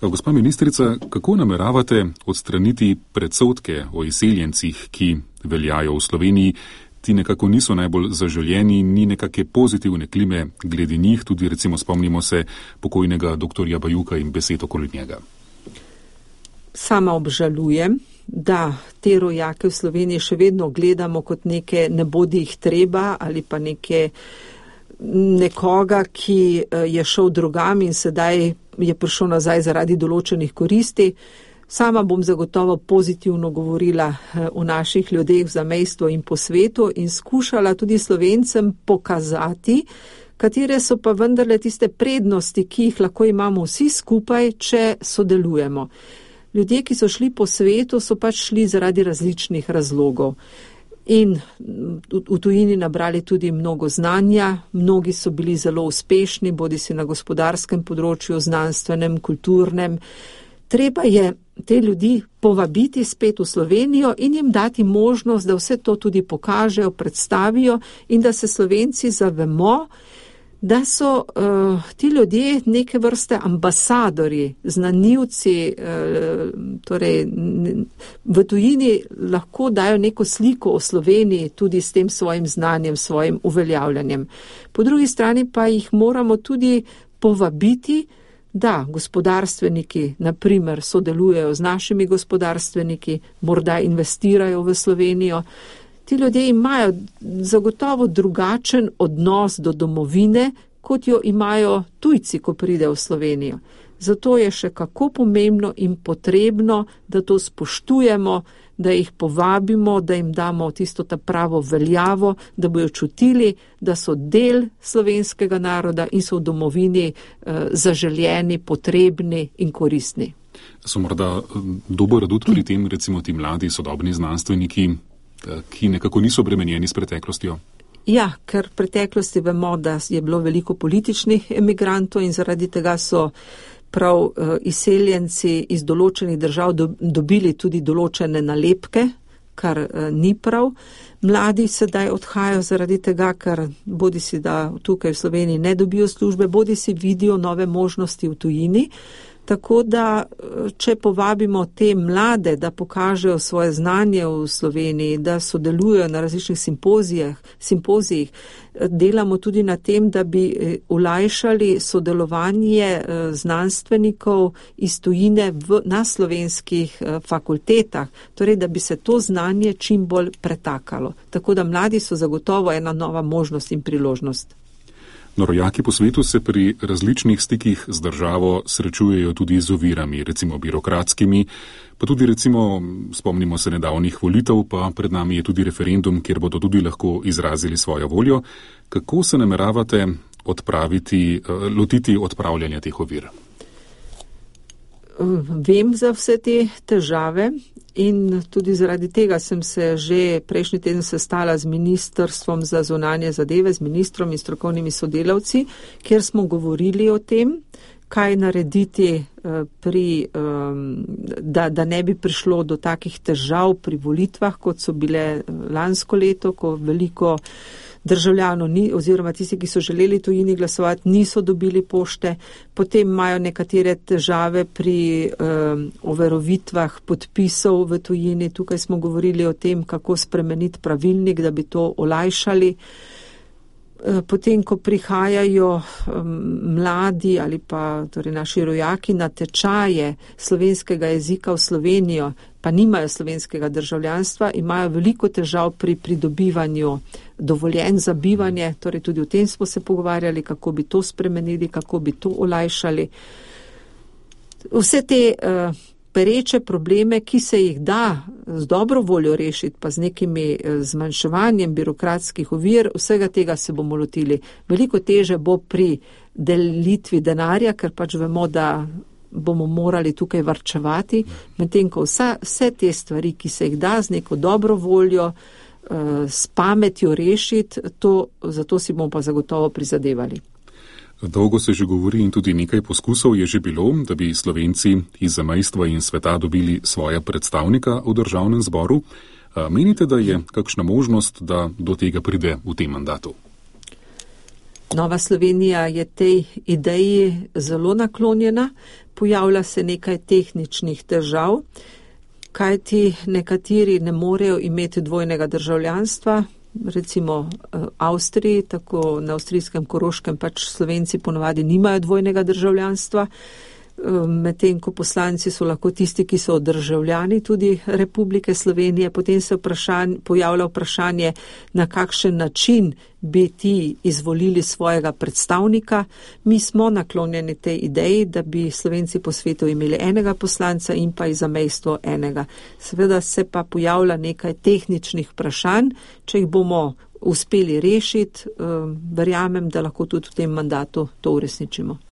Gospa ministrica, kako nameravate odstraniti predsodke o izseljencih, ki veljajo v Sloveniji? Ti nekako niso najbolj zaželjeni, ni nekake pozitivne klime glede njih, tudi recimo spomnimo se pokojnega doktorja Bajuka in besed okoli njega. Sama obžalujem, da te rojake v Sloveniji še vedno gledamo kot neke ne bodi jih treba ali pa nekoga, ki je šel drugam in sedaj je prišel nazaj zaradi določenih koristi. Sama bom zagotovo pozitivno govorila o naših ljudeh v zamejstvu in po svetu in skušala tudi Slovencem pokazati, katere so pa vendarle tiste prednosti, ki jih lahko imamo vsi skupaj, če sodelujemo. Ljudje, ki so šli po svetu, so pač šli zaradi različnih razlogov. In v tujini nabrali tudi mnogo znanja, mnogi so bili zelo uspešni, bodisi na gospodarskem področju, znanstvenem, kulturnem. Treba je te ljudi povabiti spet v Slovenijo in jim dati možnost, da vse to tudi pokažejo, predstavijo in da se Slovenci zavemo, da so ti ljudje neke vrste ambasadorji, znanilci, torej v tujini lahko dajo neko sliko o Sloveniji tudi s tem svojim znanjem, svojim uveljavljanjem. Po drugi strani pa jih moramo tudi povabiti, da gospodarstveniki, na primer, sodelujejo z našimi gospodarstveniki, morda investirajo v Slovenijo. Ti ljudje imajo zagotovo drugačen odnos do domovine, kot jo imajo tujci, ko pridejo v Slovenijo. Zato je še kako pomembno in potrebno, da to spoštujemo, da jih povabimo, da jim damo tisto ta pravo veljavo, da bojo čutili, da so del slovenskega naroda in so v domovini zaželjeni, potrebni in koristni. So morda dober adut pri tem, recimo ti mladi sodobni znanstveniki, ki nekako niso obremenjeni s preteklostjo? Ja, ker v preteklosti vemo, da je bilo veliko političnih emigrantov in zaradi tega so prav izseljenci iz določenih držav dobili tudi določene nalepke, kar ni prav. Mladi sedaj odhajajo zaradi tega, ker bodisi da tukaj v Sloveniji ne dobijo službe, bodisi vidijo nove možnosti v tujini. Tako da, če povabimo te mlade, da pokažejo svoje znanje v Sloveniji, da sodelujejo na različnih simpozijih, delamo tudi na tem, da bi olajšali sodelovanje znanstvenikov iz tujine na slovenskih fakultetah, torej da bi se to znanje čim bolj pretakalo. Tako da mladi so zagotovo ena nova možnost in priložnost. No, rojaki po svetu se pri različnih stikih z državo srečujejo tudi z ovirami, recimo birokratskimi, pa tudi recimo spomnimo se nedavnih volitev, pa pred nami je tudi referendum, kjer bodo tudi lahko izrazili svojo voljo. Kako se nameravate lotiti odpravljanja teh ovir? Vem za vse te težave in tudi zaradi tega sem se že prejšnji teden sestala z Ministrstvom za zunanje zadeve, z ministrom in strokovnimi sodelavci, kjer smo govorili o tem, kaj narediti, da ne bi prišlo do takih težav pri volitvah, kot so bile lansko leto, ko veliko državljanov oziroma tisti, ki so želeli tujini glasovati, niso dobili pošte. Potem imajo nekatere težave pri overovitvah podpisov v tujini. Tukaj smo govorili o tem, kako spremeniti pravilnik, da bi to olajšali. Potem, ko prihajajo mladi ali pa torej naši rojaki na tečaje slovenskega jezika v Slovenijo, pa nimajo slovenskega državljanstva, imajo veliko težav pri pridobivanju dovoljenj za bivanje, torej tudi o tem smo se pogovarjali, kako bi to spremenili, kako bi to olajšali. Vse te pereče probleme, ki se jih da z dobro voljo rešiti, pa z nekimi zmanjševanjem birokratskih ovir, vsega tega se bomo lotili. Veliko teže bo pri delitvi denarja, ker pač vemo, da bomo morali tukaj varčevati, medtem ko vse te stvari, ki se jih da z neko dobro voljo, s pametjo rešiti, zato si bomo pa zagotovo prizadevali. Dolgo se že govori in tudi nekaj poskusov je že bilo, da bi Slovenci iz zamejstva in sveta dobili svoja predstavnika v državnem zboru. Menite, da je kakšna možnost, da do tega pride v tem mandatu? Nova Slovenija je tej ideji zelo naklonjena. Pojavlja se nekaj tehničnih težav, kajti nekateri ne morejo imeti dvojnega državljanstva, recimo Avstriji, tako na avstrijskem Koroškem pač Slovenci ponovadi nimajo dvojnega državljanstva, medtem ko poslanci so lahko tisti, ki so državljani tudi Republike Slovenije. Potem se pojavlja vprašanje, na kakšen način bi ti izvolili svojega predstavnika. Mi smo naklonjeni tej ideji, da bi Slovenci po svetu imeli enega poslanca in pa iz zamejstva enega. Seveda se pa pojavlja nekaj tehničnih vprašanj, če jih bomo uspeli rešiti, verjamem, da lahko tudi v tem mandatu to uresničimo.